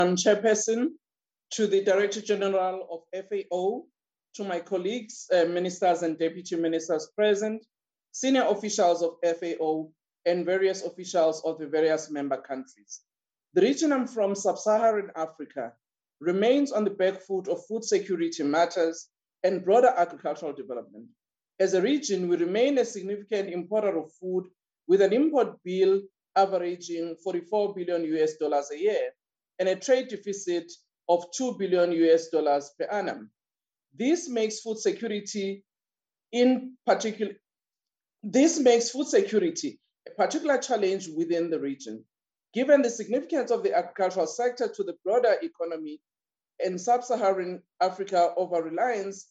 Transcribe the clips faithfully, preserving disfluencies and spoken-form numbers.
I'm Chairperson, to the Director General of F A O, to my colleagues, uh, ministers and deputy ministers present, senior officials of F A O, and various officials of the various member countries. The region I'm from, Sub-Saharan Africa, remains on the back foot of food security matters and broader agricultural development. As a region, we remain a significant importer of food with an import bill averaging forty-four billion U S dollars a year and a trade deficit of two billion U S dollars per annum. This makes food security in particular, this makes food security a particular challenge within the region. Given the significance of the agricultural sector to the broader economy and sub-Saharan Africa over-reliance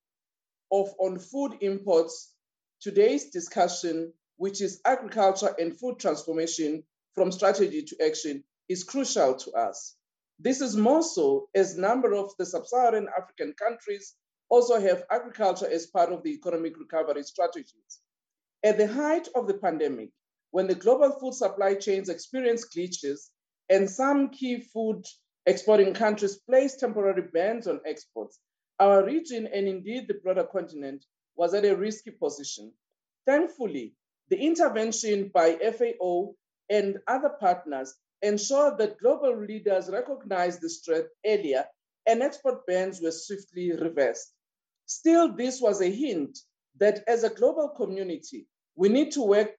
of on food imports, today's discussion, which is agriculture and food transformation from strategy to action, is crucial to us. This is more so as a number of the sub-Saharan African countries also have agriculture as part of the economic recovery strategies. At the height of the pandemic, when the global food supply chains experienced glitches and some key food exporting countries placed temporary bans on exports, our region and indeed the broader continent was at a risky position. Thankfully, the intervention by F A O and other partners ensured that global leaders recognized the threat earlier and export bans were swiftly reversed. Still, this was a hint that as a global community, we need to work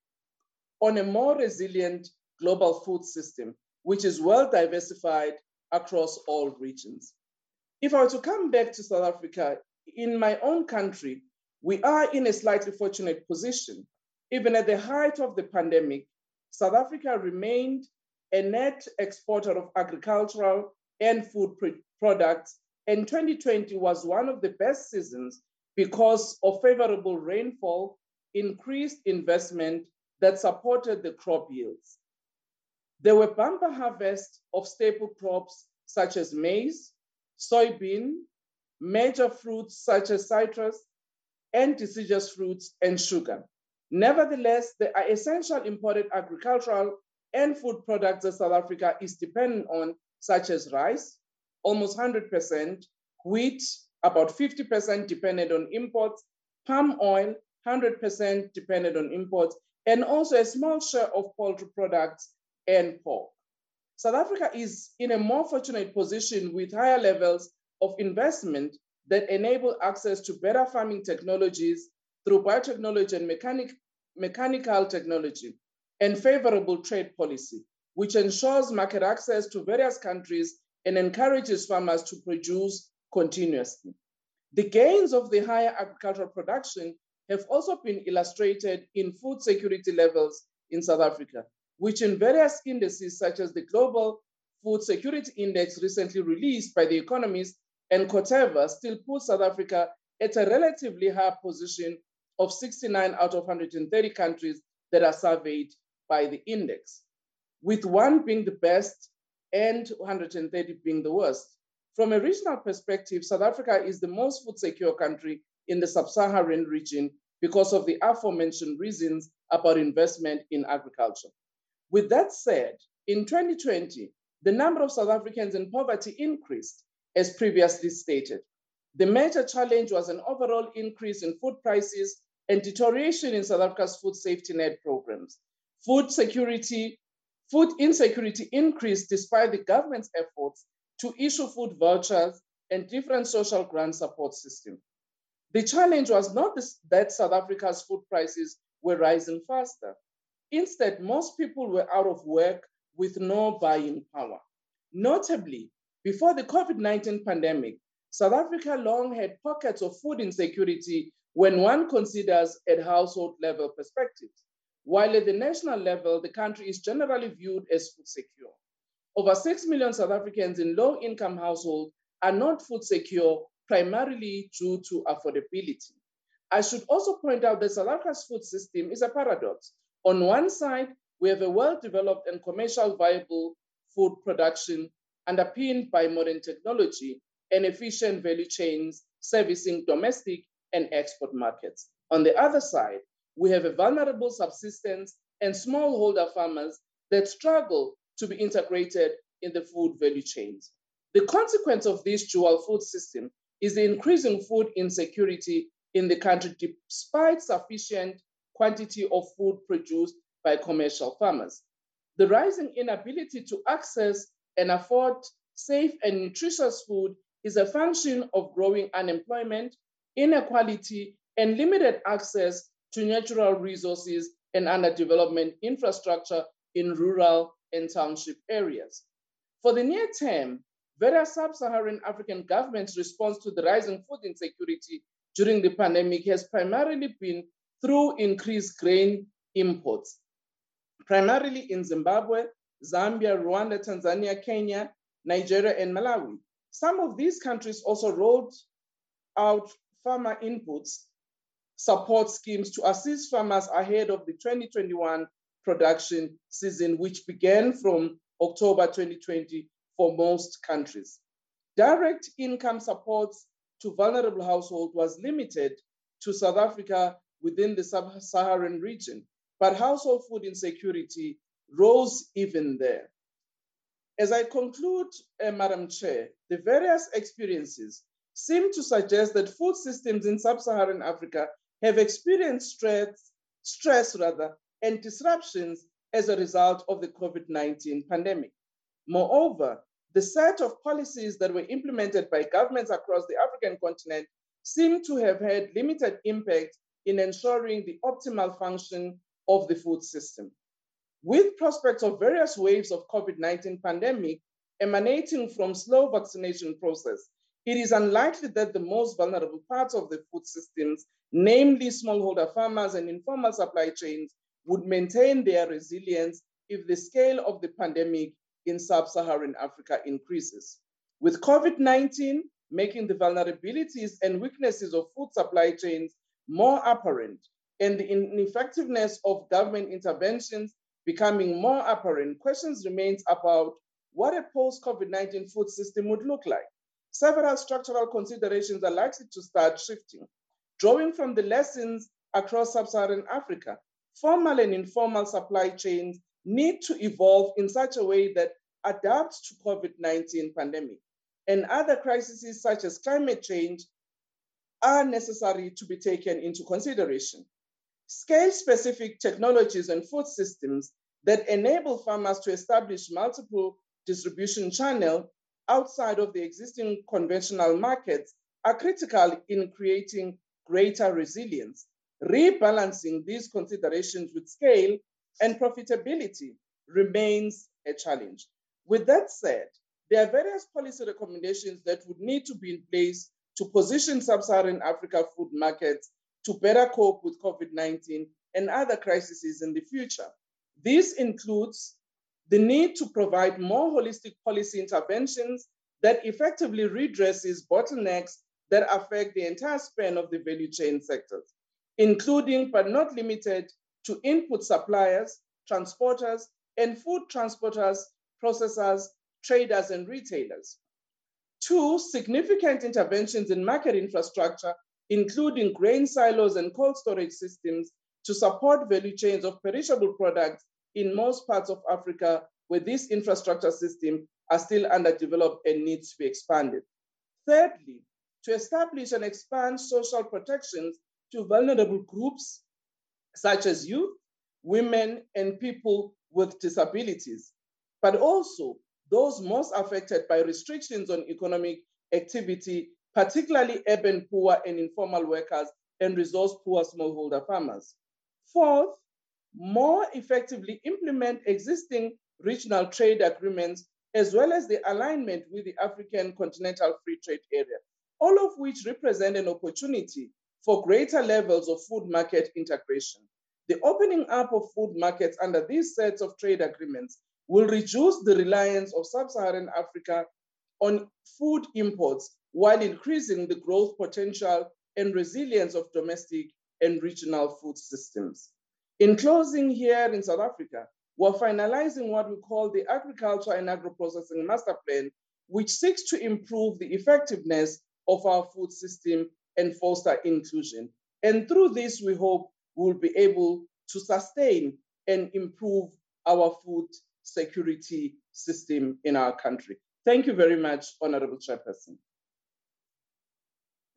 on a more resilient global food system, which is well diversified across all regions. If I were to come back to South Africa, in my own country, we are in a slightly fortunate position. Even at the height of the pandemic, South Africa remained a net exporter of agricultural and food products, and twenty twenty was one of the best seasons because of favorable rainfall, increased investment that supported the crop yields. There were bumper harvests of staple crops such as maize, soybean, major fruits such as citrus, and deciduous fruits and sugar. Nevertheless, there are essential imported agricultural and food products that South Africa is dependent on, such as rice, almost one hundred percent, wheat, about fifty percent dependent on imports, palm oil, one hundred percent dependent on imports, and also a small share of poultry products and pork. South Africa is in a more fortunate position with higher levels of investment that enable access to better farming technologies through biotechnology and mechanic, mechanical technology, and favorable trade policy, which ensures market access to various countries and encourages farmers to produce continuously. The gains of the higher agricultural production have also been illustrated in food security levels in South Africa, which in various indices such as the Global Food Security Index recently released by The Economist and Corteva still puts South Africa at a relatively high position of sixty-nine out of one hundred thirty countries that are surveyed by the index, with one being the best and one hundred thirty being the worst. From a regional perspective, South Africa is the most food secure country in the sub-Saharan region because of the aforementioned reasons about investment in agriculture. With that said, in twenty twenty, the number of South Africans in poverty increased, as previously stated. The major challenge was an overall increase in food prices and deterioration in South Africa's food safety net programs. Food security, food insecurity increased despite the government's efforts to issue food vouchers and different social grant support systems. The challenge was not this, that South Africa's food prices were rising faster. Instead, most people were out of work with no buying power. Notably, before the COVID nineteen pandemic, South Africa long had pockets of food insecurity when one considers at household level perspectives, while at the national level, the country is generally viewed as food secure. Over six million South Africans in low-income households are not food secure, primarily due to affordability. I should also point out that South Africa's food system is a paradox. On one side, we have a well-developed and commercial viable food production underpinned by modern technology and efficient value chains servicing domestic and export markets. On the other side, we have a vulnerable subsistence and smallholder farmers that struggle to be integrated in the food value chains. The consequence of this dual food system is the increasing food insecurity in the country despite sufficient quantity of food produced by commercial farmers. The rising inability to access and afford safe and nutritious food is a function of growing unemployment, inequality, and limited access to natural resources and underdevelopment infrastructure in rural and township areas. For the near term, various sub-Saharan African governments' response to the rising food insecurity during the pandemic has primarily been through increased grain imports, primarily in Zimbabwe, Zambia, Rwanda, Tanzania, Kenya, Nigeria, and Malawi. Some of these countries also rolled out farmer inputs support schemes to assist farmers ahead of the twenty twenty-one production season, which began from October twenty twenty for most countries. Direct income supports to vulnerable households was limited to South Africa within the sub-Saharan region, but household food insecurity rose even there. As I conclude, uh, Madam Chair, the various experiences seem to suggest that food systems in sub-Saharan Africa have experienced stress, stress rather, and disruptions as a result of the COVID nineteen pandemic. Moreover, the set of policies that were implemented by governments across the African continent seem to have had limited impact in ensuring the optimal function of the food system. With prospects of various waves of COVID nineteen pandemic emanating from slow vaccination process, it is unlikely that the most vulnerable parts of the food systems, namely smallholder farmers and informal supply chains, would maintain their resilience if the scale of the pandemic in sub-Saharan Africa increases. With COVID nineteen making the vulnerabilities and weaknesses of food supply chains more apparent and the ineffectiveness of government interventions becoming more apparent, questions remain about what a post-COVID nineteen food system would look like. Several structural considerations are likely to start shifting. Drawing from the lessons across sub-Saharan Africa, formal and informal supply chains need to evolve in such a way that adapts to COVID nineteen pandemic. And other crises such as climate change are necessary to be taken into consideration. Scale-specific technologies and food systems that enable farmers to establish multiple distribution channels outside of the existing conventional markets are critical in creating greater resilience. Rebalancing these considerations with scale and profitability remains a challenge. With that said, there are various policy recommendations that would need to be in place to position sub-Saharan Africa food markets to better cope with COVID nineteen and other crises in the future. This includes the need to provide more holistic policy interventions that effectively redresses bottlenecks that affect the entire span of the value chain sectors, including but not limited to input suppliers, transporters, and food transporters, processors, traders, and retailers. Two, significant interventions in market infrastructure, including grain silos and cold storage systems to support value chains of perishable products in most parts of Africa where this infrastructure system are still underdeveloped and needs to be expanded. Thirdly, to establish and expand social protections to vulnerable groups such as youth, women, and people with disabilities, but also those most affected by restrictions on economic activity, particularly urban poor and informal workers and resource-poor smallholder farmers. Fourth, more effectively implement existing regional trade agreements as well as the alignment with the African Continental Free Trade Area, all of which represent an opportunity for greater levels of food market integration. The opening up of food markets under these sets of trade agreements will reduce the reliance of sub-Saharan Africa on food imports while increasing the growth potential and resilience of domestic and regional food systems. In closing, here in South Africa, we're finalizing what we call the Agriculture and Agro-Processing Master Plan, which seeks to improve the effectiveness of our food system and foster inclusion. And through this, we hope we'll be able to sustain and improve our food security system in our country. Thank you very much, Honorable Chairperson.